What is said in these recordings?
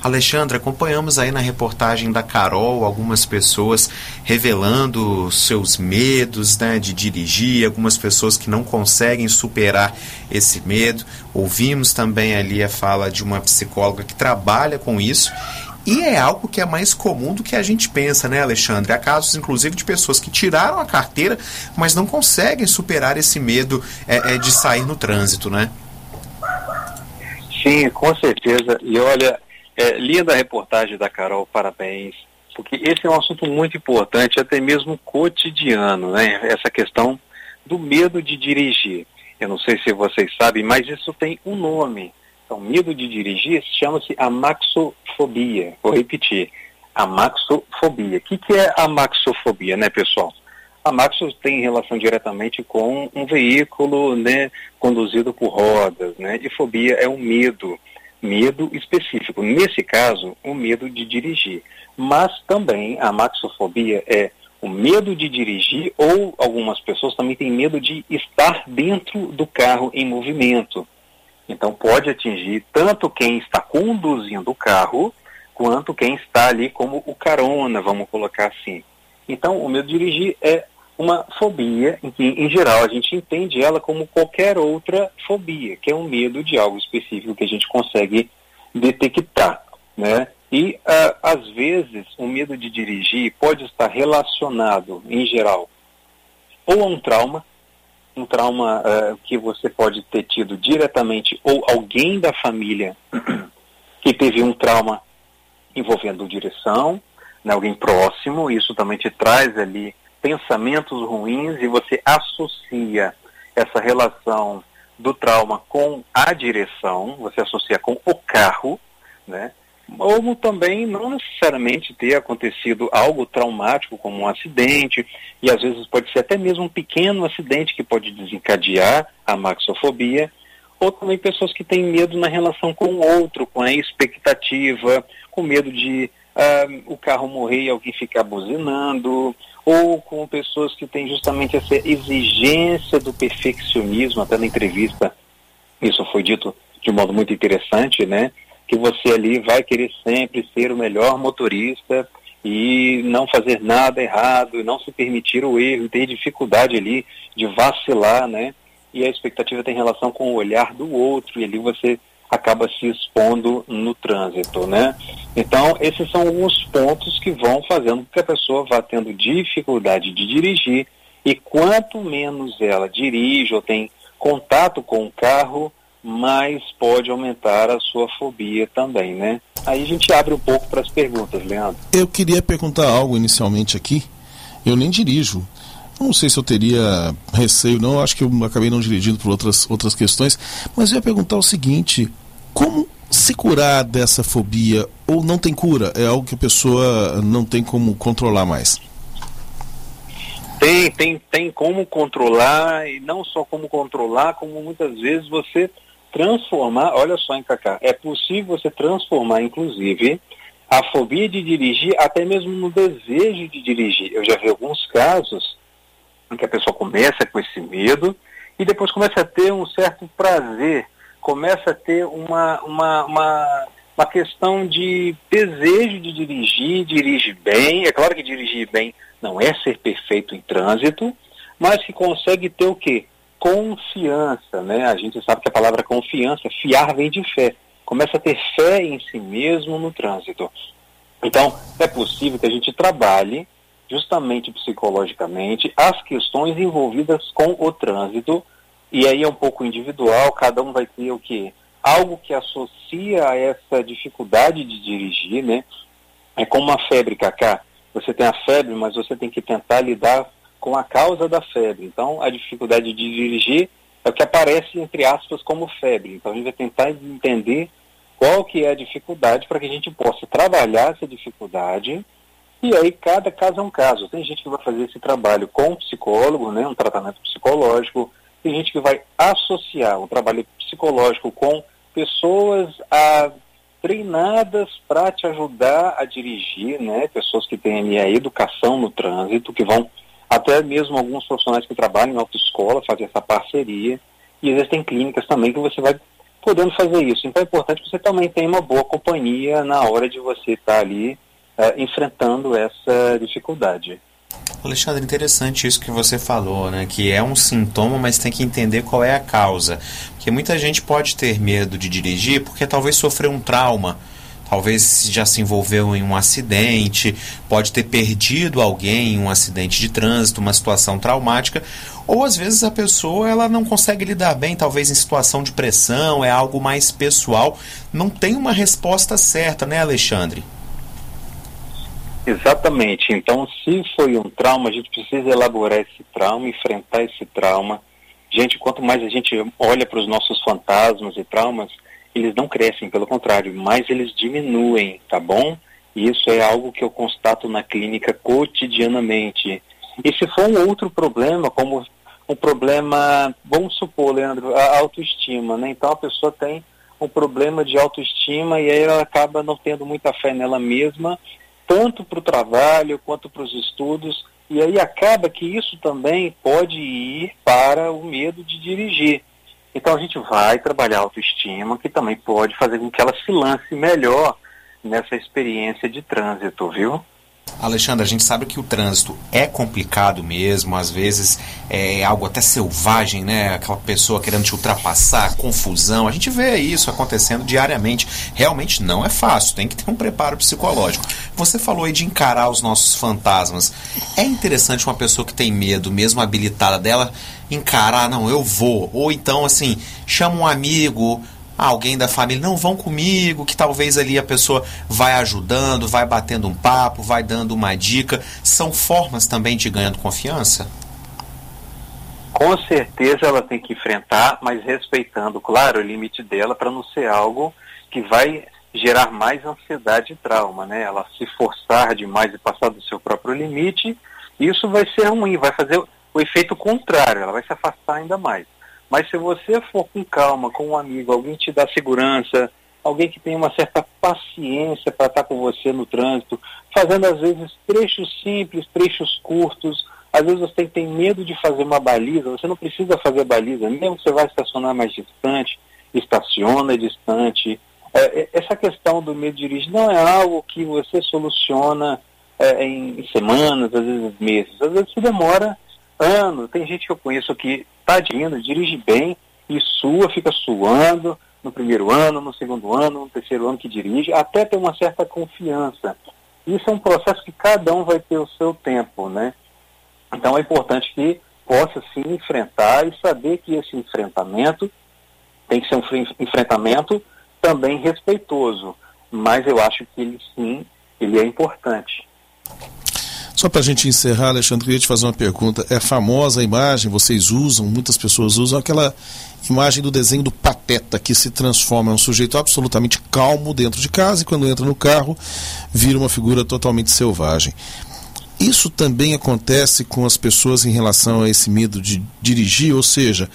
Alexandre, acompanhamos aí na reportagem da Carol algumas pessoas revelando seus medos, né, de dirigir, algumas pessoas que não conseguem superar esse medo. Ouvimos também ali a fala de uma psicóloga que trabalha com isso. E é algo que é mais comum do que a gente pensa, né, Alexandre? Há casos, inclusive, de pessoas que tiraram a carteira, mas não conseguem superar esse medo de sair no trânsito, né? Sim, com certeza. E olha, linda a reportagem da Carol, parabéns, porque esse é um assunto muito importante, até mesmo cotidiano, né? Essa questão do medo de dirigir. Eu não sei se vocês sabem, mas isso tem um nome. Então, medo de dirigir chama-se amaxofobia. Vou repetir, amaxofobia. O que é amaxofobia, né, pessoal? Amaxo tem relação diretamente com um veículo, né, conduzido por rodas, né? E fobia é um medo específico. Nesse caso, o medo de dirigir. Mas também a amaxofobia é o medo de dirigir, ou algumas pessoas também têm medo de estar dentro do carro em movimento. Então pode atingir tanto quem está conduzindo o carro, quanto quem está ali como o carona, vamos colocar assim. Então o medo de dirigir é uma fobia em que, em geral, a gente entende ela como qualquer outra fobia, que é um medo de algo específico que a gente consegue detectar, né? E, às vezes, o medo de dirigir pode estar relacionado, em geral, ou a um trauma que você pode ter tido diretamente, ou alguém da família que teve um trauma envolvendo direção, né, alguém próximo. Isso também te traz ali pensamentos ruins e você associa essa relação do trauma com a direção, você associa com o carro, né? Ou também não necessariamente ter acontecido algo traumático como um acidente, e às vezes pode ser até mesmo um pequeno acidente que pode desencadear a amaxofobia, ou também pessoas que têm medo na relação com o outro, com a expectativa, com medo de o carro morrer e alguém ficar buzinando, ou com pessoas que têm justamente essa exigência do perfeccionismo. Até na entrevista isso foi dito de um modo muito interessante, né? Que você ali vai querer sempre ser o melhor motorista e não fazer nada errado, e não se permitir o erro, ter dificuldade ali de vacilar, né? E a expectativa tem relação com o olhar do outro, e ali você acaba se expondo no trânsito, né? Então, esses são alguns pontos que vão fazendo com que a pessoa vá tendo dificuldade de dirigir, e quanto menos ela dirige ou tem contato com o carro, mais pode aumentar a sua fobia também, né? Aí a gente abre um pouco para as perguntas, Leandro. Eu queria perguntar algo inicialmente aqui. Eu nem dirijo. Não sei se eu teria receio, não. Acho que eu acabei não dirigindo por outras questões. Mas eu ia perguntar o seguinte: como se curar dessa fobia? Ou não tem cura? É algo que a pessoa não tem como controlar mais? Tem como controlar, e não só como controlar, como muitas vezes você transformar. Olha só, hein, Cacá, é possível você transformar, inclusive, a fobia de dirigir até mesmo no desejo de dirigir. Eu já vi alguns casos em que a pessoa começa com esse medo e depois começa a ter um certo prazer, começa a ter uma questão de desejo de dirigir, dirige bem. É claro que dirigir bem não é ser perfeito em trânsito, mas que consegue ter o quê? Confiança, né? A gente sabe que a palavra confiança, fiar vem de fé. Começa a ter fé em si mesmo no trânsito. Então, é possível que a gente trabalhe justamente psicologicamente as questões envolvidas com o trânsito, e aí é um pouco individual, cada um vai ter o quê? Algo que associa a essa dificuldade de dirigir, né? É como uma febre, Cacá. Você tem a febre, mas você tem que tentar lidar com a causa da febre. Então, a dificuldade de dirigir é o que aparece, entre aspas, como febre. Então, a gente vai tentar entender qual que é a dificuldade para que a gente possa trabalhar essa dificuldade. E aí, cada caso é um caso. Tem gente que vai fazer esse trabalho com um psicólogo, né, um tratamento psicológico. Tem gente que vai associar um trabalho psicológico com pessoas treinadas para te ajudar a dirigir, né, pessoas que têm ali a educação no trânsito, que vão, até mesmo alguns profissionais que trabalham em autoescola, fazem essa parceria. E existem clínicas também que você vai podendo fazer isso. Então é importante que você também tenha uma boa companhia na hora de você estar ali enfrentando essa dificuldade. Alexandre, interessante isso que você falou, né? Que é um sintoma, mas tem que entender qual é a causa. Porque muita gente pode ter medo de dirigir porque talvez sofreu um trauma, talvez já se envolveu em um acidente, pode ter perdido alguém em um acidente de trânsito, uma situação traumática, ou às vezes a pessoa ela não consegue lidar bem, talvez em situação de pressão, é algo mais pessoal. Não tem uma resposta certa, né, Alexandre? Exatamente. Então, se foi um trauma, a gente precisa elaborar esse trauma, enfrentar esse trauma. Gente, quanto mais a gente olha para os nossos fantasmas e traumas, eles não crescem, pelo contrário, mais eles diminuem, tá bom? E isso é algo que eu constato na clínica cotidianamente. E se for um outro problema, como um problema, vamos supor, Leandro, a autoestima, né? Então a pessoa tem um problema de autoestima e aí ela acaba não tendo muita fé nela mesma, tanto para o trabalho quanto para os estudos, e aí acaba que isso também pode ir para o medo de dirigir. Então a gente vai trabalhar a autoestima, que também pode fazer com que ela se lance melhor nessa experiência de trânsito, viu? Alexandre, a gente sabe que o trânsito é complicado mesmo, às vezes é algo até selvagem, né? Aquela pessoa querendo te ultrapassar, confusão, a gente vê isso acontecendo diariamente. Realmente não é fácil, tem que ter um preparo psicológico. Você falou aí de encarar os nossos fantasmas. É interessante uma pessoa que tem medo, mesmo habilitada dela, encarar, não, eu vou. Ou então, assim, chama um amigo, alguém da família, não, vão comigo, que talvez ali a pessoa vai ajudando, vai batendo um papo, vai dando uma dica. São formas também de ganhando confiança? Com certeza ela tem que enfrentar, mas respeitando, claro, o limite dela para não ser algo que vai gerar mais ansiedade e trauma, né? Ela se forçar demais e passar do seu próprio limite, isso vai ser ruim, vai fazer o efeito contrário, ela vai se afastar ainda mais. Mas se você for com calma, com um amigo, alguém te dá segurança, alguém que tem uma certa paciência para estar com você no trânsito, fazendo às vezes trechos simples, trechos curtos, às vezes você tem medo de fazer uma baliza, você não precisa fazer baliza, mesmo que você vai estacionar mais distante, estaciona distante. Essa questão do medo de dirigir não é algo que você soluciona em semanas, às vezes meses, às vezes se demora anos. Tem gente que eu conheço que está dirigindo, dirige bem e fica suando no primeiro ano, no segundo ano, no terceiro ano que dirige, até ter uma certa confiança. Isso é um processo que cada um vai ter o seu tempo, né? Então é importante que possa se enfrentar e saber que esse enfrentamento tem que ser um enfrentamento também respeitoso, mas eu acho que ele é importante. Só para a gente encerrar, Alexandre, queria te fazer uma pergunta. É famosa a imagem, vocês usam, muitas pessoas usam, aquela imagem do desenho do Pateta, que se transforma em um sujeito absolutamente calmo dentro de casa e quando entra no carro vira uma figura totalmente selvagem. Isso também acontece com as pessoas em relação a esse medo de dirigir, ou seja,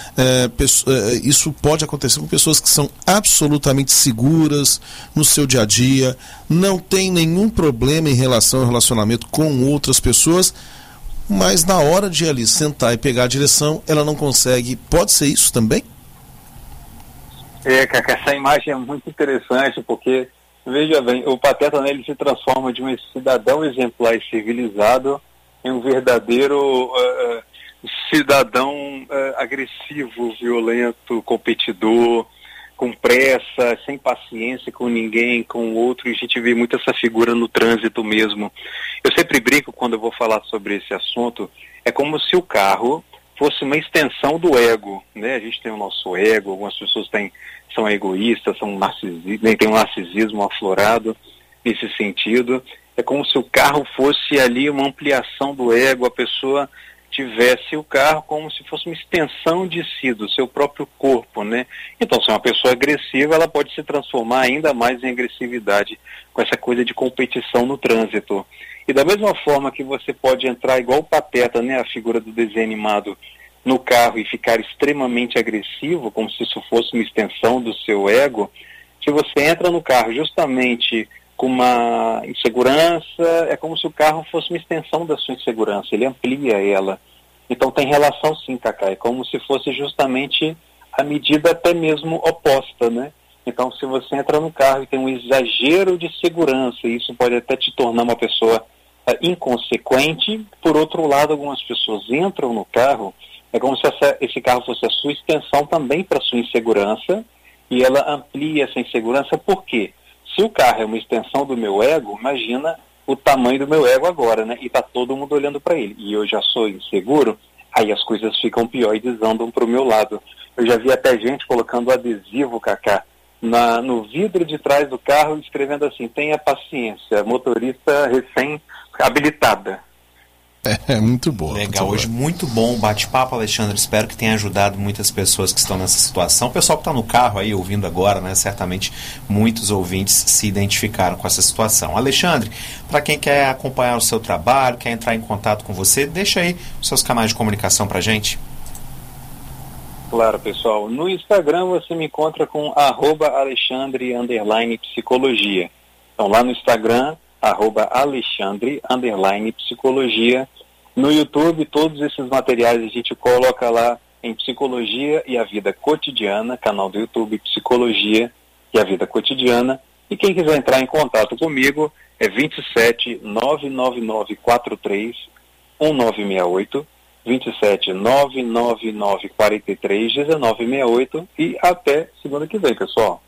isso pode acontecer com pessoas que são absolutamente seguras no seu dia a dia, não tem nenhum problema em relação ao relacionamento com outras pessoas, mas na hora de ali sentar e pegar a direção, ela não consegue. Pode ser isso também? Cacá, essa imagem é muito interessante, porque, veja bem, o Pateta, né, ele se transforma de um cidadão exemplar e civilizado em um verdadeiro cidadão agressivo, violento, competidor, com pressa, sem paciência com ninguém, com o outro, e a gente vê muito essa figura no trânsito mesmo. Eu sempre brinco quando eu vou falar sobre esse assunto, é como se o carro fosse uma extensão do ego, né? A gente tem o nosso ego, algumas pessoas são egoístas, têm um narcisismo aflorado nesse sentido. É como se o carro fosse ali uma ampliação do ego, a pessoa tivesse o carro como se fosse uma extensão de si, do seu próprio corpo, né? Então, se é uma pessoa agressiva, ela pode se transformar ainda mais em agressividade, com essa coisa de competição no trânsito. E da mesma forma que você pode entrar igual o Pateta, né, a figura do desenho animado, no carro e ficar extremamente agressivo, como se isso fosse uma extensão do seu ego, se você entra no carro justamente com uma insegurança, é como se o carro fosse uma extensão da sua insegurança, ele amplia ela. Então tem relação sim, Cacá, é como se fosse justamente a medida até mesmo oposta, né? Então, se você entra no carro e tem um exagero de segurança, isso pode até te tornar uma pessoa inconsequente. Por outro lado, algumas pessoas entram no carro, é como se esse carro fosse a sua extensão também para a sua insegurança, e ela amplia essa insegurança. Por quê? Se o carro é uma extensão do meu ego, imagina o tamanho do meu ego agora, né? E está todo mundo olhando para ele, e eu já sou inseguro, aí as coisas ficam pior e desandam para o meu lado. Eu já vi até gente colocando adesivo, Cacá, no vidro de trás do carro, escrevendo assim: tenha paciência, motorista recém-habilitada. É muito boa. Legal, hoje muito bom o bate-papo, Alexandre. Espero que tenha ajudado muitas pessoas que estão nessa situação. O pessoal que está no carro aí ouvindo agora, né? Certamente muitos ouvintes se identificaram com essa situação. Alexandre, para quem quer acompanhar o seu trabalho, quer entrar em contato com você, deixa aí os seus canais de comunicação para a gente. Claro, pessoal. No Instagram você me encontra com @Alexandre_psicologia. Então lá no Instagram, @Alexandre_psicologia. No YouTube, todos esses materiais a gente coloca lá em Psicologia e a Vida Cotidiana, canal do YouTube Psicologia e a Vida Cotidiana. E quem quiser entrar em contato comigo é 27 99943 1968, 27 99943 1968, e até segunda que vem, pessoal.